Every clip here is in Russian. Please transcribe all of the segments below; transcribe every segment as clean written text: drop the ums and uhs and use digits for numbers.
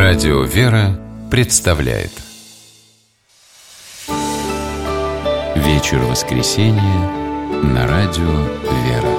Радио «Вера» представляет вечер воскресенья на радио «Вера».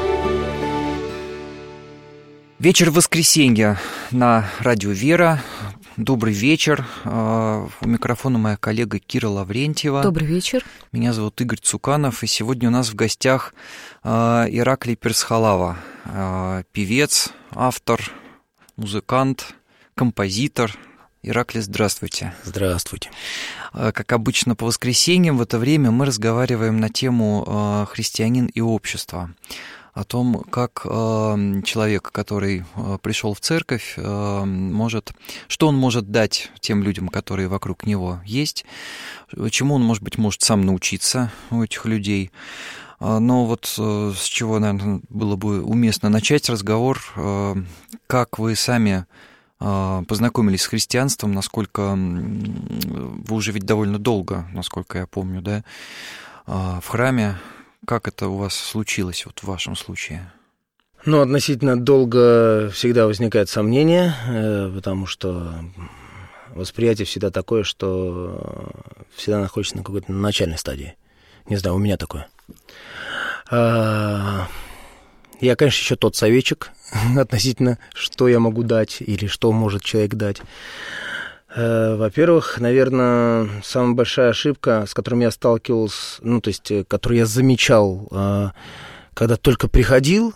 Вечер воскресенья на радио «Вера». Добрый вечер. У микрофона моя коллега Кира Лаврентьева. Добрый вечер. Меня зовут Игорь Цуканов, и сегодня у нас в гостях Ираклий Персхалава, певец, автор, музыкант, композитор. Ираклий, здравствуйте. Здравствуйте. Как обычно, по воскресеньям в это время мы разговариваем на тему «Христианин и общество», о том, как человек, который пришел в церковь, что он может дать тем людям, которые вокруг него есть, чему он, может сам научиться у этих людей. Но вот с чего, наверное, было бы уместно начать разговор, как вы сами познакомились с христианством, насколько вы уже ведь довольно долго, насколько я помню, да, в храме. Как это у вас случилось, вот в вашем случае? Относительно долго всегда возникает сомнение, потому что восприятие всегда такое, что всегда находится на какой-то начальной стадии. Не знаю, у меня такое. Я, конечно, еще тот советчик относительно, что я могу дать или что может человек дать. Во-первых, наверное, самая большая ошибка, с которой я сталкивался, которую я замечал, когда только приходил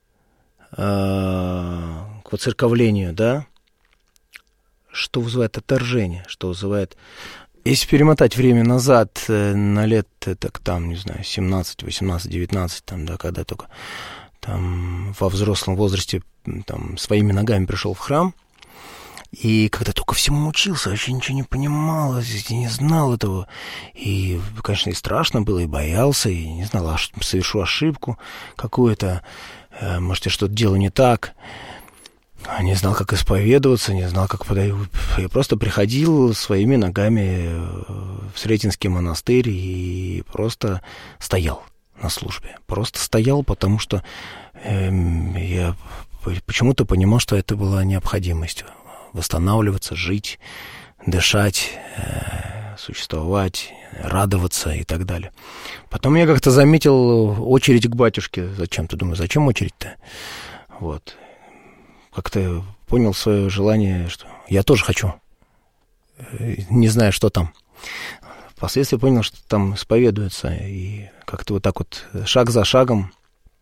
к воцерковлению, да, что вызывает отторжение, что вызывает... Если перемотать время назад, на лет, так там, не знаю, 17, 18, 19, там, да, когда только там во взрослом возрасте там, своими ногами пришел в храм, и когда только всему учился, вообще ничего не понимал, и не знал этого. И, конечно, и страшно было, и боялся, и не знал, совершу ошибку какую-то, может, я что-то делаю не так. Не знал, как исповедоваться, не знал, как подойти. Я просто приходил своими ногами в Сретенский монастырь и просто стоял на службе. Просто стоял, потому что я почему-то понимал, что это была необходимость. Восстанавливаться, жить, дышать, существовать, радоваться и так далее. Потом я как-то заметил очередь к батюшке. Зачем-то думаю, зачем очередь-то? Вот. Как-то понял свое желание, что я тоже хочу. Не знаю, что там. Впоследствии понял, что там исповедуется. И как-то вот так вот, шаг за шагом,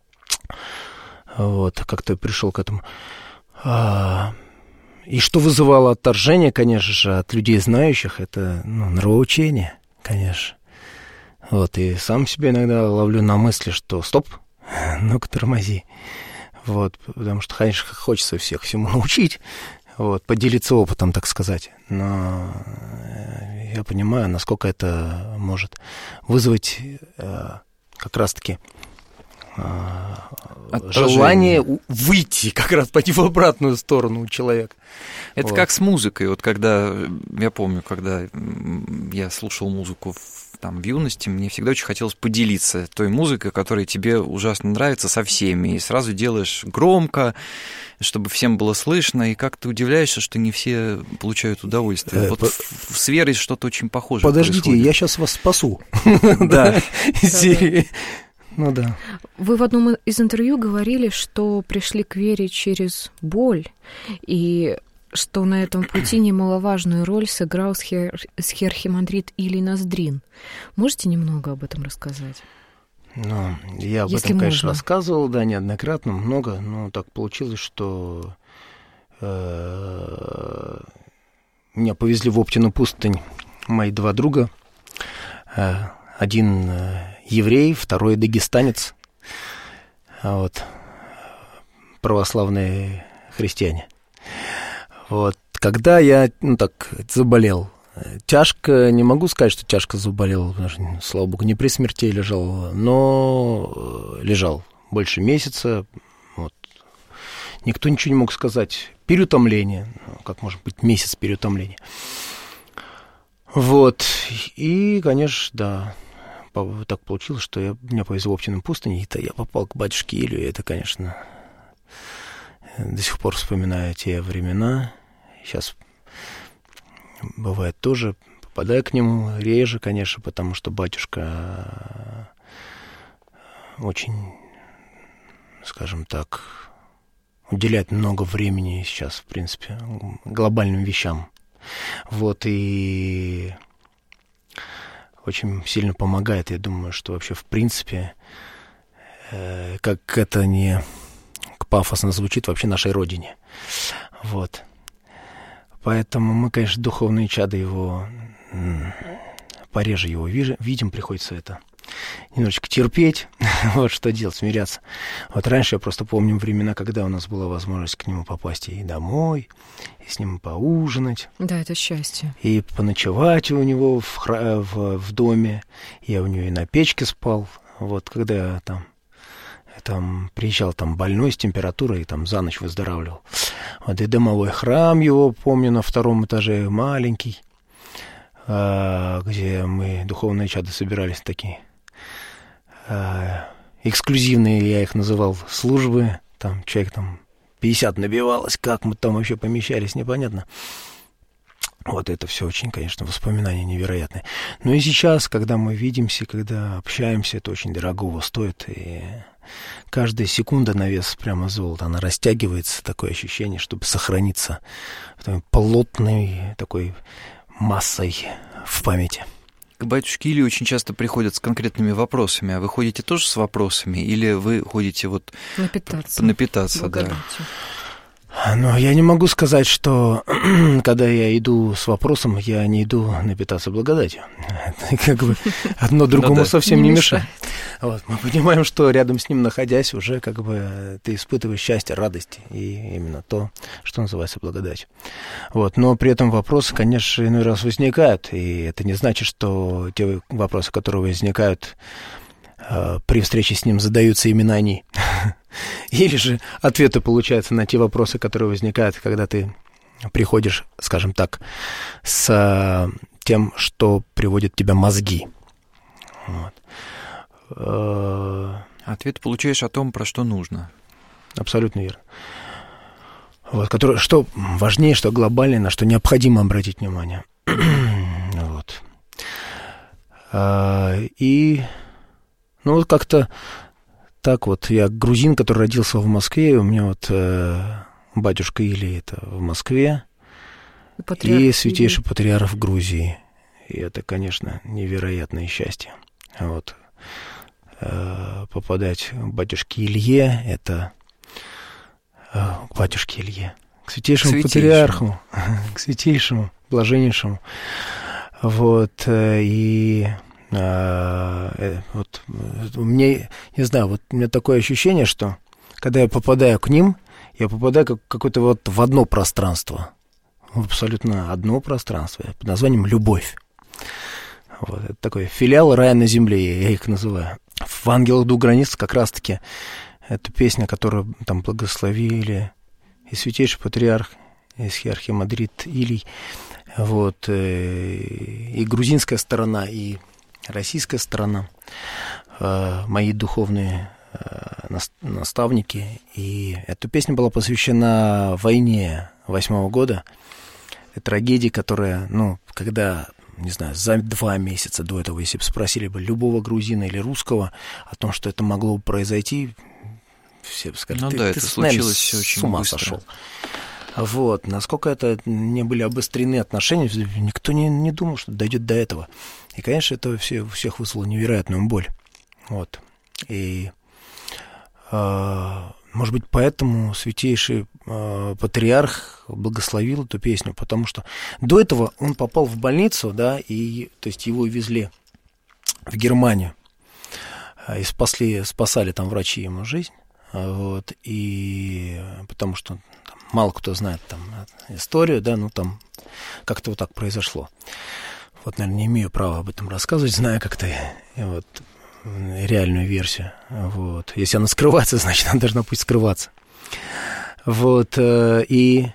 вот, как-то пришел к этому. И что вызывало отторжение, конечно же, от людей знающих, это нравоучение, конечно. Вот, и сам себя иногда ловлю на мысли, что стоп, ну-ка тормози. Вот, потому что, конечно, хочется всех всему научить, вот, поделиться опытом, так сказать. Но я понимаю, насколько это может вызвать как раз-таки желание выйти, как раз пойти в обратную сторону у человека. Это вот. Как с музыкой. Вот когда, я помню, когда я слушал музыку в юности, мне всегда очень хотелось поделиться той музыкой, которая тебе ужасно нравится, со всеми. И сразу делаешь громко, чтобы всем было слышно, и как ты удивляешься, что не все получают удовольствие. Вот с верой что-то очень похожее Подождите, происходит. Я сейчас вас спасу. Да. Ну да. Вы в одном из интервью говорили, что пришли к вере через боль, и что на этом пути немаловажную роль сыграл схиархимандрит Илий Ноздрин. Можете немного об этом рассказать? Я об этом, конечно, рассказывал, да, неоднократно, много, но так получилось, что меня повезли в Оптину пустынь мои два друга, один еврей, второй дагестанец, вот, православные христиане. Вот, когда я, заболел, тяжко, не могу сказать, что тяжко заболел, потому что, слава богу, не при смерти лежал, но лежал больше месяца, вот. Никто ничего не мог сказать. Переутомление, как может быть месяц переутомления. Вот, и, конечно, да, так получилось, что меня повезло в Оптину пустынь, и я попал к батюшке Илью, и это, конечно, до сих пор вспоминаю те времена. Сейчас бывает тоже, попадаю к нему реже, конечно, потому что батюшка очень, скажем так, уделяет много времени сейчас, в принципе, глобальным вещам. Вот, и очень сильно помогает. Я думаю, что вообще, в принципе, как это не пафосно звучит, вообще нашей родине. Вот. Поэтому мы, конечно, духовные чады его, пореже его видим, приходится это немножечко терпеть, вот что делать, смиряться. Вот раньше я просто помню времена, когда у нас была возможность к нему попасть и домой, и с ним поужинать. Да, это счастье. И поночевать у него в доме. Я у него и на печке спал. Вот когда я там приезжал там больной с температурой, и там за ночь выздоравливал. Вот и домовой храм его, помню, на 2 этаже, маленький, где мы, духовные чады, собирались такие эксклюзивные, я их называл, службы. Там человек 50 набивалось, как мы там вообще помещались, непонятно. Вот это все очень, конечно, воспоминания невероятные. Но и сейчас, когда мы видимся, когда общаемся, это очень дорогого стоит. И каждая секунда на вес прямо золота, она растягивается, такое ощущение, чтобы сохраниться плотной такой массой в памяти. К батюшке Илии очень часто приходят с конкретными вопросами. А вы ходите тоже с вопросами? Или вы ходите вот напитаться, да? Но я не могу сказать, что когда я иду с вопросом, я не иду напитаться благодатью. Это как бы одно другому совсем не мешает. Вот. Мы понимаем, что рядом с ним, находясь, уже как бы ты испытываешь счастье, радость, и именно то, что называется благодатью. Вот. Но при этом вопросы, конечно, иной раз возникают, и это не значит, что те вопросы, которые возникают при встрече с ним, задаются именно они. Или же ответы получаются на те вопросы, которые возникают, когда ты приходишь, скажем так, с тем, что приводит тебя мозги. Вот. Ответ получаешь о том, про что нужно. Абсолютно верно. Вот, что важнее, что глобальное, на что необходимо обратить внимание. Вот. И вот как-то так вот, я грузин, который родился в Москве, у меня вот батюшка Илий это в Москве, и святейший патриарх в Грузии. И это, конечно, невероятное счастье. Вот. Попадать к батюшке Илье, это к батюшке Илье, к святейшему патриарху, к святейшему, блаженнейшему. Вот, и вот у меня, не знаю, вот у меня такое ощущение, что когда я попадаю к ним, я попадаю как какое-то вот в одно пространство, абсолютно одно пространство под названием «Любовь». Вот, это такой филиал рая на земле, я их называю. В «Ангелах двух границ» как раз-таки это песня, которую там благословили и святейший патриарх, и архимандрит Илий, вот, и грузинская сторона, и российская сторона, мои духовные наставники. И эта песня была посвящена войне 8-го года, трагедии, которая, когда, не знаю, за 2 месяца до этого, если бы спросили бы любого грузина или русского о том, что это могло бы произойти, все бы сказали, ты это случилось очень с ума быстро. Сошел. Вот, насколько это не были обострены отношения, никто не думал, что дойдет до этого. И, конечно, это у всех вызвало невероятную боль. Вот. И, может быть, поэтому святейший патриарх благословил эту песню, потому что до этого он попал в больницу, да, и, то есть, его везли в Германию, и спасали там врачи ему жизнь, вот, и потому что мало кто знает там историю, да, там как-то вот так произошло. Вот, наверное, не имею права об этом рассказывать, знаю как-то вот реальную версию. Вот. Если она скрывается, значит, она должна пусть скрываться. Вот, и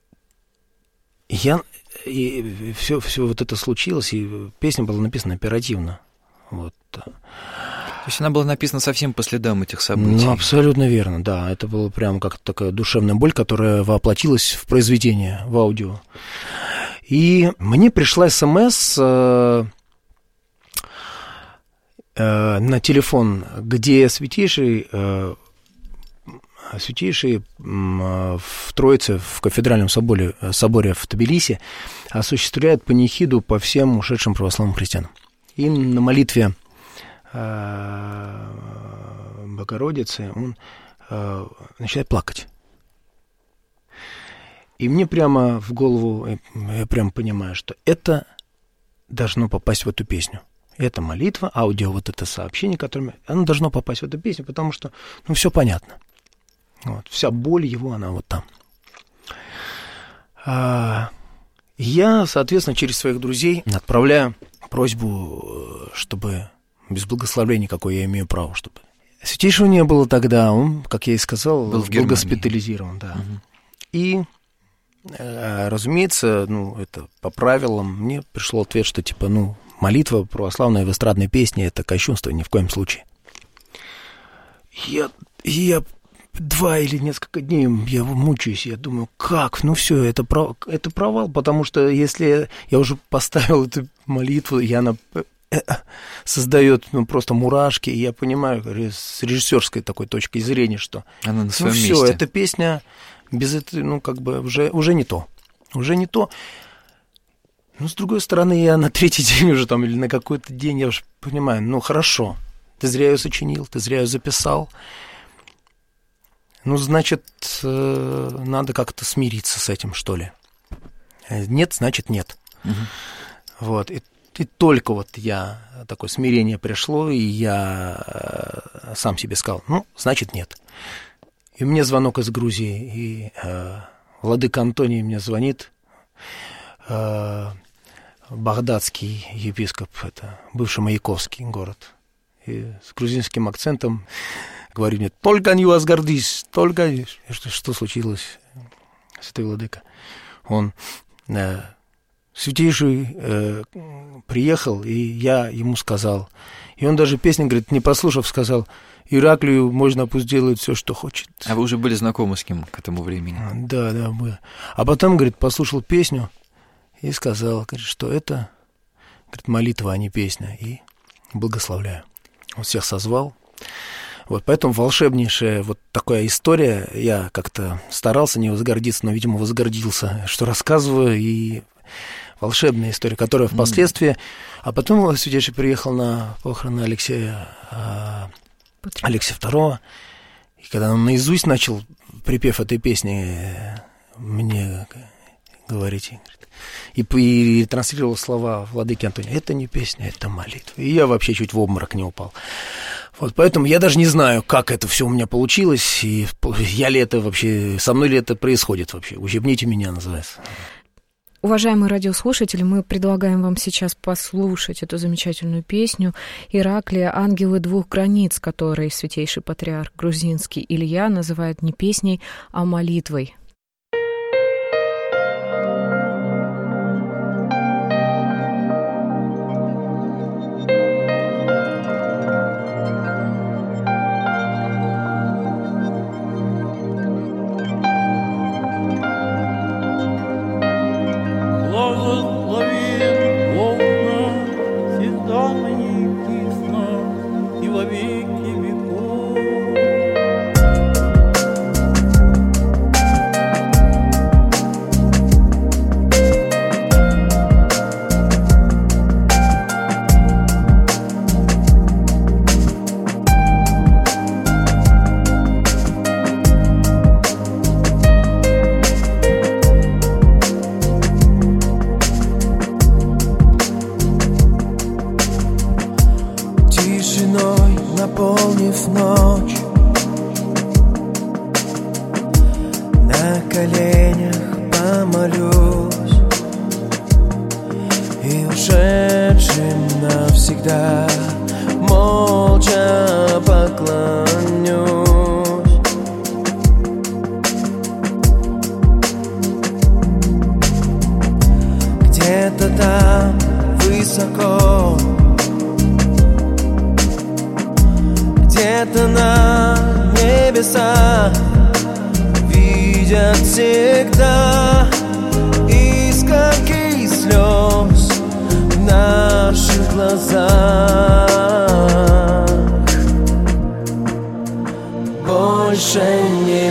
все вот это случилось, и песня была написана оперативно. Вот. То есть она была написана совсем по следам этих событий. Абсолютно верно, да. Это была прям как такая душевная боль, которая воплотилась в произведение, в аудио. И мне пришла СМС на телефон, где святейший в Троице, в кафедральном соборе в Тбилиси, осуществляет панихиду по всем ушедшим православным христианам. И на молитве Богородицы он начинает плакать. И мне прямо в голову, я прямо понимаю, что это должно попасть в эту песню. Это молитва, аудио, вот это сообщение, которое оно должно попасть в эту песню, потому что, все понятно. Вот, вся боль его, она вот там. Я, соответственно, через своих друзей отправляю просьбу, чтобы без благословения, какое я имею право, чтобы... Святейшего не было тогда, он, как я и сказал, был госпитализирован, да. Угу. И, разумеется, это по правилам, мне пришло ответ, что типа, молитва православная в эстрадной песне — это кощунство, ни в коем случае. Я 2 или несколько дней я мучаюсь, я думаю, как? Все, это провал, потому что если я уже поставил эту молитву, и она создает просто мурашки, и я понимаю с режиссерской такой точки зрения, что она на своем месте. Все, эта песня без этой, уже не то. Уже не то. Но, с другой стороны, я на 3-й день уже там, или на какой-то день, я уже понимаю, хорошо, ты зря ее сочинил, ты зря ее записал. Значит, надо как-то смириться с этим, что ли. Нет, значит, нет. Угу. Вот, и только вот я, такое смирение пришло, и я сам себе сказал, значит, нет. И мне звонок из Грузии, и владыка Антоний мне звонит, багдадский епископ, это бывший Маяковский город, и с грузинским акцентом говорит мне, только не возгордись, только... Что случилось, святой владыка? Он, святейший, приехал, и я ему сказал, и он даже песню, говорит, не послушав, сказал, Ираклию можно пусть делает все, что хочет. А вы уже были знакомы с ним к этому времени? Да, были. А потом, говорит, послушал песню и сказал, говорит, что это, говорит, молитва, а не песня, и благословляю. Он всех созвал. Вот, поэтому волшебнейшая вот такая история. Я как-то старался не возгордиться, но, видимо, возгордился, что рассказываю, и волшебная история, которая впоследствии... А потом святейший приехал на похороны Алексея II, и когда он наизусть начал припев этой песни мне говорить, и транслировал слова владыки Антония, это не песня, это молитва. И я вообще чуть в обморок не упал. Вот поэтому я даже не знаю, как это все у меня получилось, и я ли это вообще, со мной ли это происходит вообще. Ущипните меня, называется. Уважаемые радиослушатели, мы предлагаем вам сейчас послушать эту замечательную песню «Ираклия. Ангелы двух границ», которой святейший патриарх грузинский Илья называет не песней, а молитвой. наполнив ночь, на коленях помолюсь и ушедшим навсегда молча поклонюсь. Где-то там высоко, где-то на небесах видят всегда искорки глазах. Больше не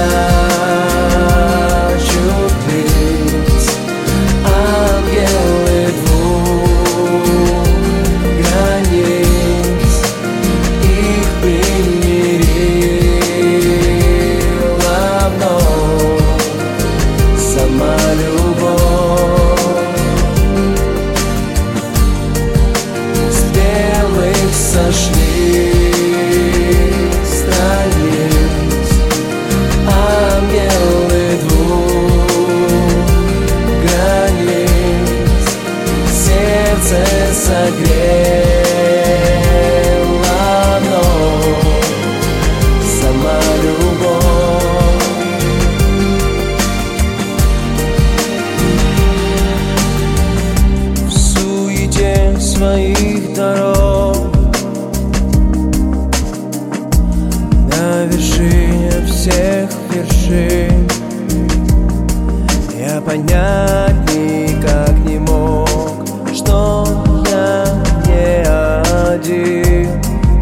прячут лиц ангелы двух границ. Их примирила вновь сама любовь. С белых сошли страниц ангелы двух границ. Сердце согрела вновь сама любовь. В суете своих дорог на вершине всех вершин я понять никак не мог, что я не один.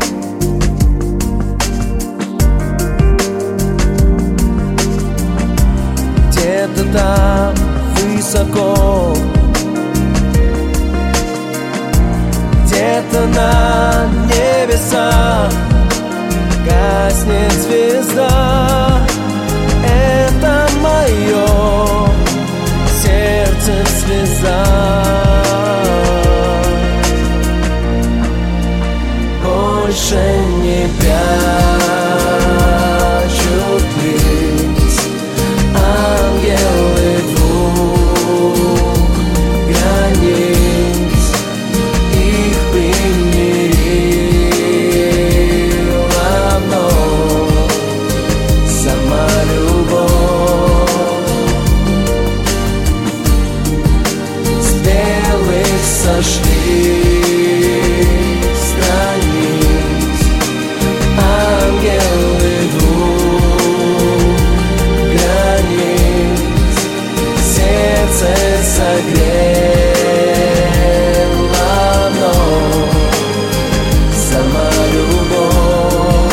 Где-то там высоко, где-то на небесах гаснет звезда. Это мое сердце слеза. Больше не прячут лиц ангелы двух границ. Их примирила вновь сама любовь. С белых сошли страниц ангелы двух границ. Сердце согрела вновь сама любовь.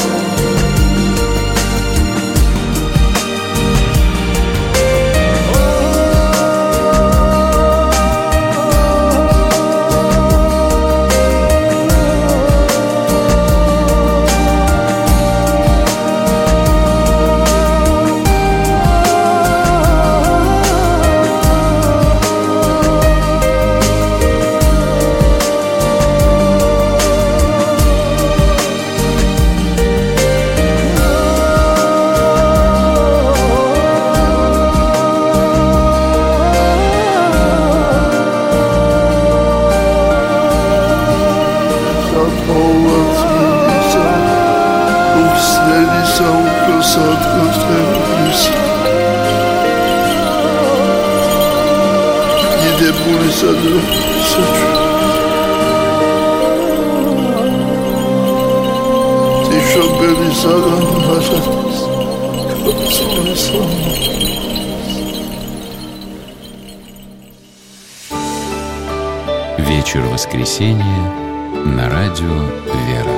Вечер воскресенья на радио «Вера».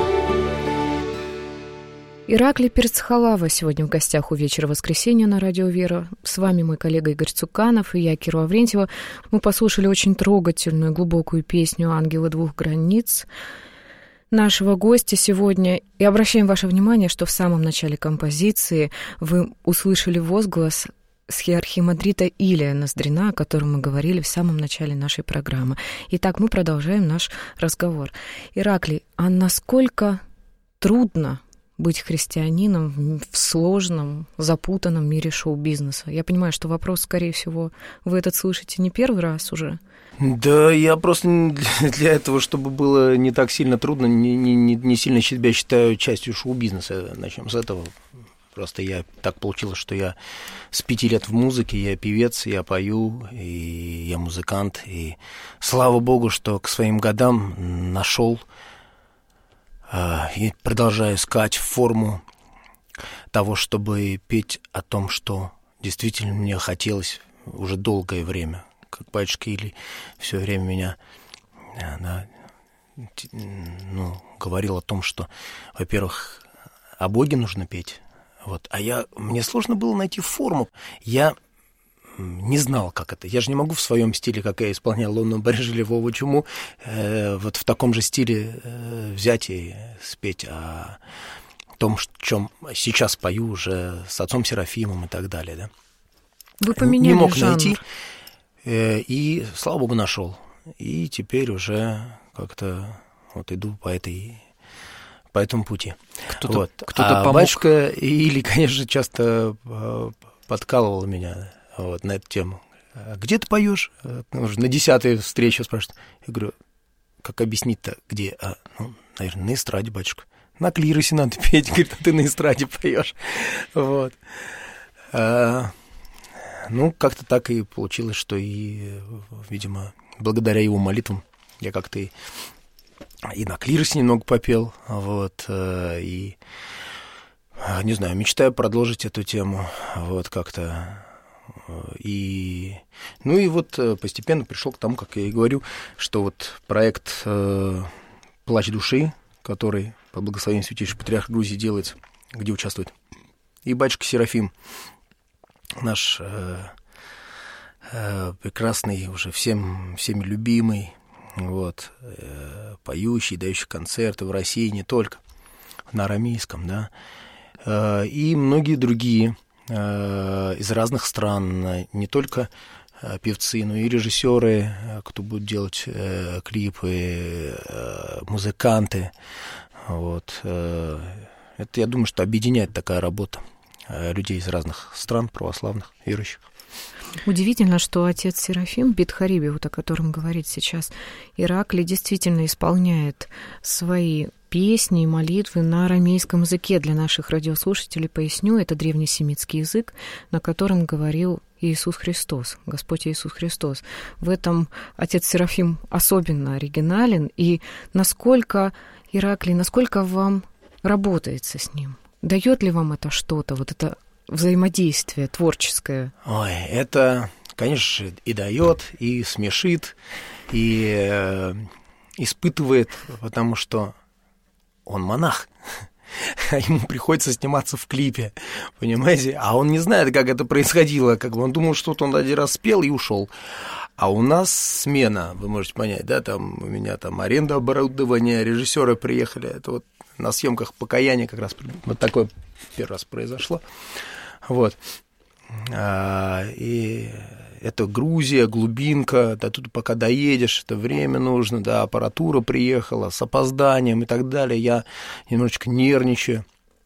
Ираклий Перцхалава сегодня в гостях у «Вечера воскресенья» на радио «Вера». С вами мой коллега Игорь Цуканов и я, Кира Аврентьева. Мы послушали очень трогательную, глубокую песню «Ангелы двух границ» нашего гостя сегодня. И обращаем ваше внимание, что в самом начале композиции вы услышали возглас схиархимандрита Илия Ноздрина, о котором мы говорили в самом начале нашей программы. Итак, мы продолжаем наш разговор. Ираклий, а насколько трудно быть христианином в сложном, запутанном мире шоу-бизнеса? Я понимаю, что вопрос, скорее всего, вы этот слышите не первый раз уже. Да, я просто для этого, чтобы было не так сильно трудно, не сильно себя считаю частью шоу-бизнеса. Начнем с этого. Просто так получилось, что я с 5 лет в музыке, я певец, я пою, и я музыкант. И слава богу, что к своим годам нашел и продолжаю искать форму того, чтобы петь о том, что действительно мне хотелось уже долгое время. Как батюшка Илий все время меня говорил о том, что, во-первых, о Боге нужно петь. Вот. Мне сложно было найти форму. Я не знал, как это. Я же не могу в своем стиле, как я исполнял «Лунную барежу Львову чуму», вот в таком же стиле взять и спеть о том, чем сейчас пою уже с отцом Серафимом и так далее. Да? Вы поменяли не мог жанр. найти, и, слава богу, нашел. И теперь уже как-то вот иду по этому пути. Кто-то А помог. батюшка Или, конечно, часто подкалывал меня вот на эту тему. Где ты поешь? Уже на 10-й встрече спрашивают. Я говорю, как объяснить-то, где? Наверное, на эстраде, батюшка. На клиросе надо петь. Говорит, а ты на эстраде поешь. Вот. Как-то так и получилось, что и, видимо, благодаря его молитвам я как-то и на клиросе немного попел, вот, и, не знаю, мечтаю продолжить эту тему, вот, как-то, и вот постепенно пришел к тому, как я и говорю, что вот проект «Плач души», который по благословению Святейшего Патриарха Грузии делается, где участвует и батюшка Серафим, наш прекрасный, уже всеми любимый, вот, поющий, дающий концерты в России, не только на арамейском, да, и многие другие из разных стран, не только певцы, но и режиссеры, кто будет делать клипы, музыканты, вот. Это, я думаю, что объединяет такая работа людей из разных стран, православных, верующих. Удивительно, что отец Серафим Бидхариби, вот о котором говорит сейчас Ираклий, действительно исполняет свои песни и молитвы на арамейском языке. Для наших радиослушателей поясню, это древнесемитский язык, на котором говорил Иисус Христос, Господь Иисус Христос. В этом отец Серафим особенно оригинален. И насколько, Ираклий, насколько вам работается с ним? Дает ли вам это что-то, вот это взаимодействие творческое? Ой, это, конечно, и дает, и смешит, и испытывает, потому что он монах, а ему приходится сниматься в клипе, понимаете? А он не знает, как это происходило, как бы он думал, что он один раз спел и ушел. А у нас смена, вы можете понять, да, там у меня там аренда оборудования, режиссеры приехали, это вот на съемках «Покаяния» как раз вот такое первый раз произошло. Вот. И это Грузия, глубинка, да, тут пока доедешь, это время нужно, да, аппаратура приехала с опозданием и так далее, я немножечко нервничаю.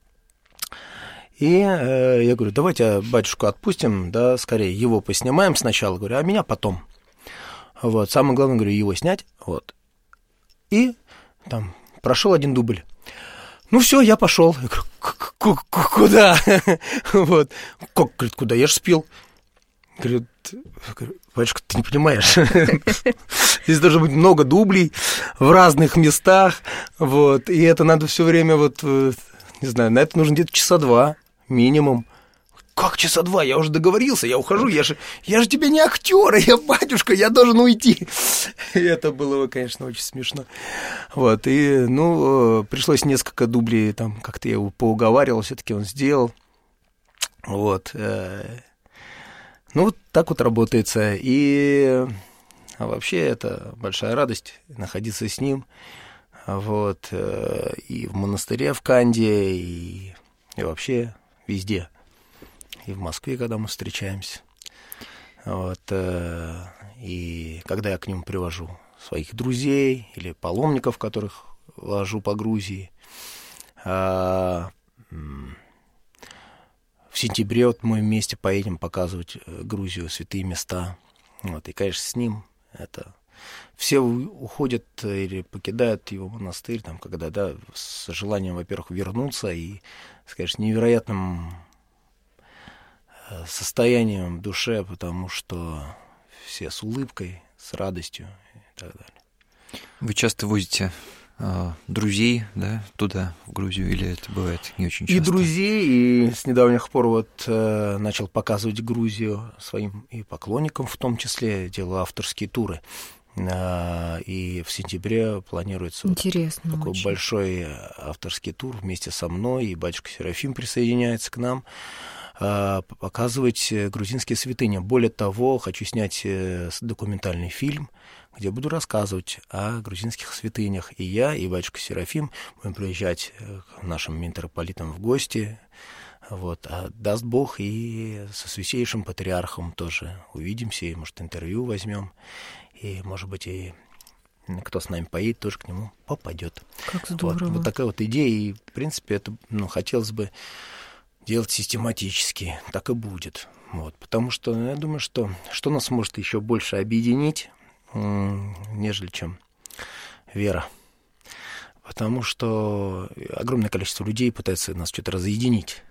И я говорю, давайте батюшку отпустим, да, скорее его поснимаем сначала, говорю, а меня потом. Вот, самое главное, говорю, его снять, вот. И там прошел один дубль. Ну все, я пошел. Я говорю, куда? Вот. Как, говорит, куда? Я же спел. Говорит, батюшка, ты не понимаешь. Здесь должно быть много дублей в разных местах. Вот. И это надо все время, вот, не знаю, на это нужно где-то часа 2 минимум. Как часа 2? Я уже договорился, я ухожу, я же тебе не актер, я батюшка, я должен уйти. И это было, конечно, очень смешно. Вот, и, пришлось несколько дублей, там, как-то я его поуговаривал, все-таки он сделал. Вот. Вот так вот работается. А вообще это большая радость находиться с ним. Вот. И в монастыре в Канде, и вообще везде. И в Москве, когда мы встречаемся. Вот, и когда я к нему привожу своих друзей или паломников, которых вожу по Грузии. В сентябре вот мы вместе поедем показывать Грузию, святые места. Вот, и, конечно, с ним это... Все уходят или покидают его монастырь, там, когда, да, с желанием, во-первых, вернуться и, конечно, невероятным состоянием в душе, потому что все с улыбкой, с радостью и так далее. Вы часто возите друзей, да, туда, в Грузию, или это бывает не очень часто? И друзей, и с недавних пор вот начал показывать Грузию своим и поклонникам, в том числе делаю авторские туры. И в сентябре планируется такой очень большой авторский тур вместе со мной, и батюшка Серафим присоединяется к нам, показывать грузинские святыни. Более того, хочу снять документальный фильм, где буду рассказывать о грузинских святынях. И я, и батюшка Серафим будем приезжать к нашим митрополитам в гости. Вот. А даст Бог, и со святейшим патриархом тоже увидимся, и, может, интервью возьмем. И, может быть, и кто с нами поедет, тоже к нему попадет. Как здорово. Вот такая вот идея. И, в принципе, это хотелось бы делать систематически. Так и будет. Вот. Потому что я думаю, что нас может еще больше объединить, нежели чем вера. Потому что огромное количество людей пытается нас что-то разъединить.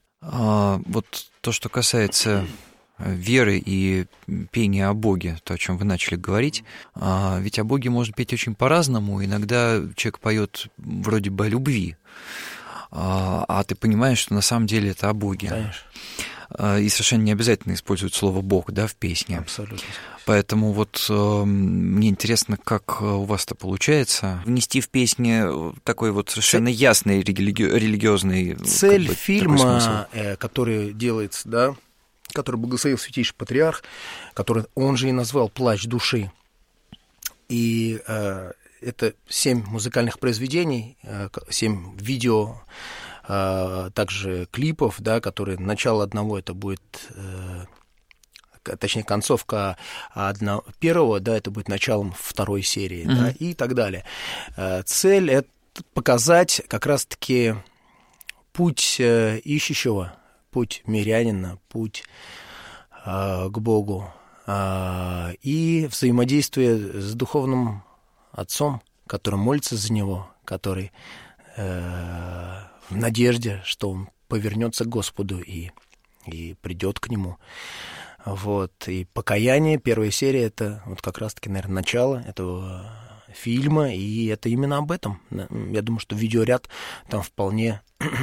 Вот то, что касается веры и пения о Боге, то, о чем вы начали говорить, ведь о Боге можно петь очень по-разному. Иногда человек поет вроде бы о любви, а ты понимаешь, что на самом деле это о Боге. Конечно. И совершенно не обязательно использовать слово «Бог», да, в песне. Абсолютно. Поэтому вот мне интересно, как у вас это получается, внести в песни такой вот совершенно ясный религиозный цель фильма, который делается, да, который благословил святейший патриарх, который он же и назвал «Плач души». И это 7 музыкальных произведений, 7 видео, также клипов, да, которые начало одного это будет, точнее, концовка первого, да, это будет началом второй серии, да, и так далее. Цель — это показать как раз-таки путь ищущего, путь мирянина, путь к Богу и взаимодействие с духовным отцом, который молится за него, который в надежде, что он повернется к Господу и придет к нему. Вот. И покаяние, первая серия, это вот как раз-таки, наверное, начало этого фильма, и это именно об этом. Я думаю, что видеоряд там вполне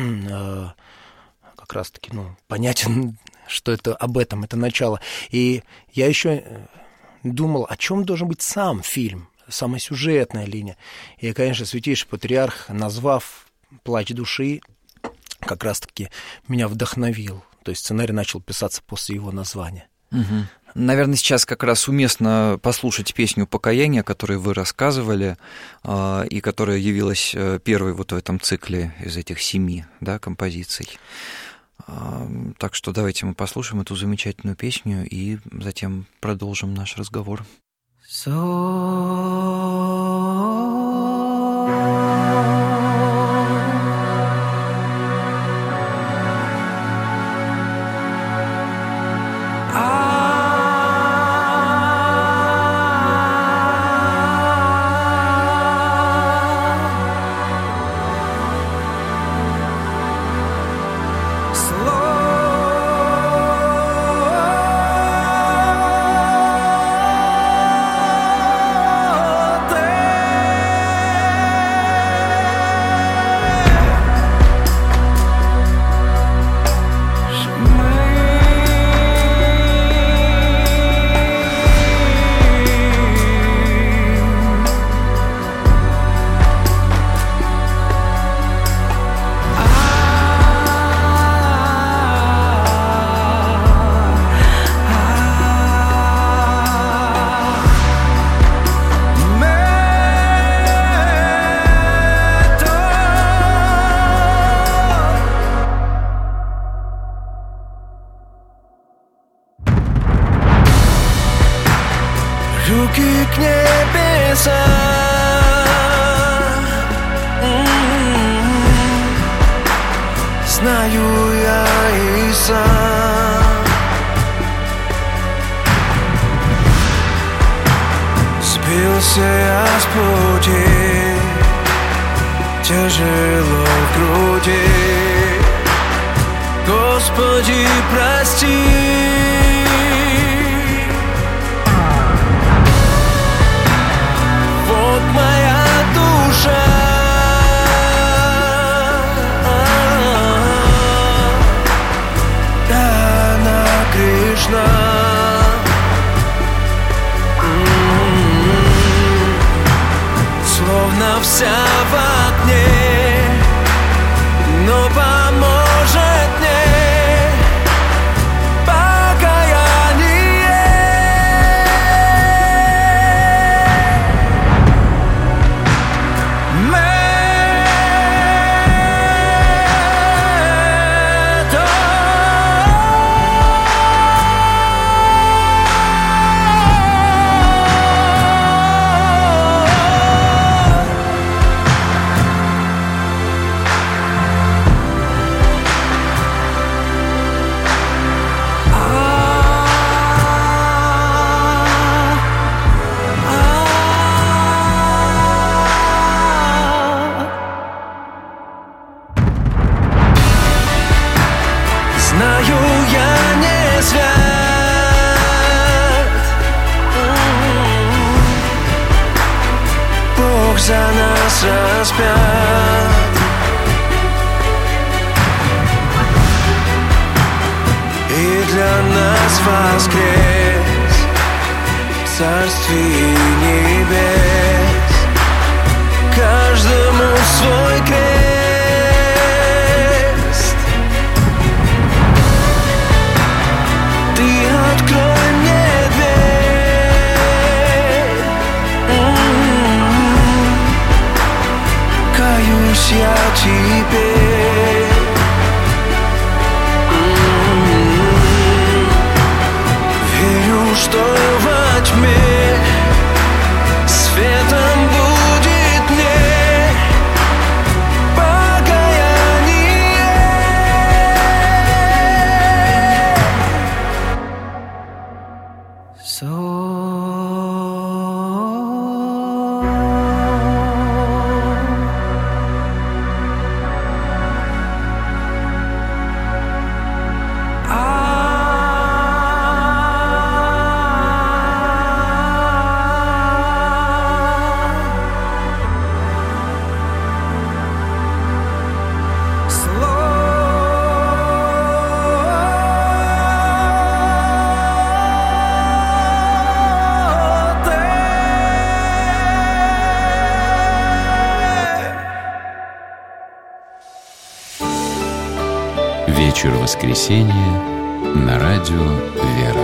как раз-таки, понятен, что это об этом, это начало. И я еще думал, о чем должен быть сам фильм, самая сюжетная линия. И, конечно, святейший патриарх, назвав «Плач души», как раз-таки меня вдохновил. То есть сценарий начал писаться после его названия. Угу. Наверное, сейчас как раз уместно послушать песню «Покаяние», о которой вы рассказывали, и которая явилась первой вот в этом цикле из этих 7, да, композиций. Так что давайте мы послушаем эту замечательную песню и затем продолжим наш разговор. Руки к небесам, знаю я и сам. Сбился я с пути, тяжело в груди. Господи, прости. Вот моя душа, да она грешна. спят. И для нас воскрес в Царстве небес. Каждому свой крест. Ты открой мне дверь. Каюсь я теперь. Верю, что во тьме светом будет мне покаяние. Вечер воскресенья на радио «Вера».